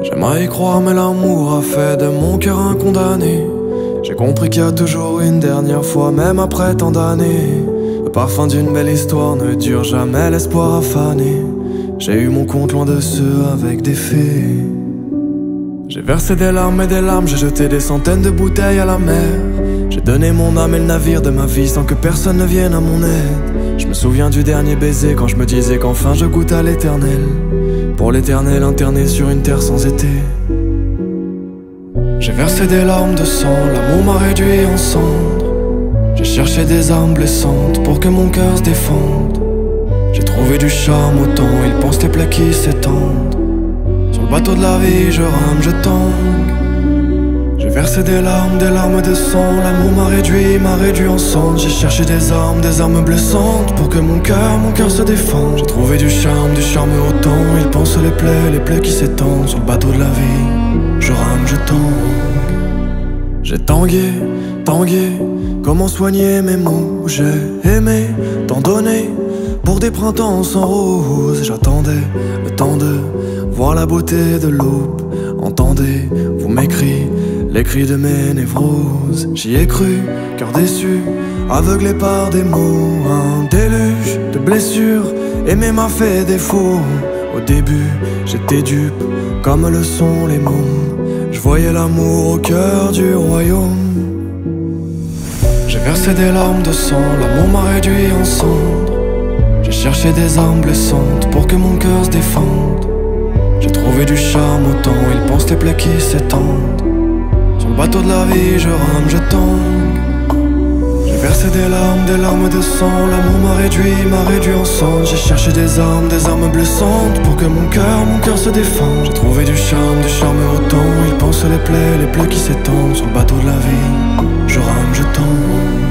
J'aimerais y croire mais l'amour a fait de mon cœur un condamné. J'ai compris qu'il y a toujours une dernière fois, même après tant d'années. Le parfum d'une belle histoire ne dure jamais, l'espoir a fané. J'ai eu mon compte loin de ceux avec des faits. J'ai versé des larmes et des larmes, j'ai jeté des centaines de bouteilles à la mer. J'ai donné mon âme et le navire de ma vie sans que personne ne vienne à mon aide. Je me souviens du dernier baiser quand je me disais qu'enfin je goûte à l'éternel. Pour l'éternel interné sur une terre sans été. J'ai versé des larmes de sang, l'amour m'a réduit en cendres. J'ai cherché des armes blessantes pour que mon cœur se défende. J'ai trouvé du charme au temps, il pense les plaies qui s'étendent. Sur le bateau de la vie, je rame, je tangue. J'ai versé des larmes de sang, l'amour m'a réduit en cendres. J'ai cherché des armes blessantes pour que mon cœur se défende. J'ai trouvé du charme au temps, il pense les plaies qui s'étendent. Sur le bateau de la vie, je rame, je tangue. J'ai tangué, comment soigner mes mots. J'ai aimé, tant donné, pour des printemps sans rose. J'attendais le temps de voir la beauté de l'aube. Entendez-vous mes cris, les cris de mes névroses. J'y ai cru, cœur déçu, aveuglé par des mots. Un déluge de blessures, aimer m'a fait défaut. Au début, j'étais dupe, comme le sont les mômes. Je voyais l'amour au cœur du royaume. J'ai versé des larmes de sang, l'amour m'a réduit en cendres. J'ai cherché des armes blessantes pour que mon cœur se défende. J'ai trouvé du charme au temps, il pense les plaies qui s'étendent. Sur le bateau de la vie, je rame, je tangue. J'ai versé des larmes de sang, l'amour m'a réduit en cendres. J'ai cherché des armes blessantes pour que mon cœur se défende. J'ai trouvé du charme au temps, il pense les plaies qui s'étendent. Sur le bateau de la vie, je rame, je tangue.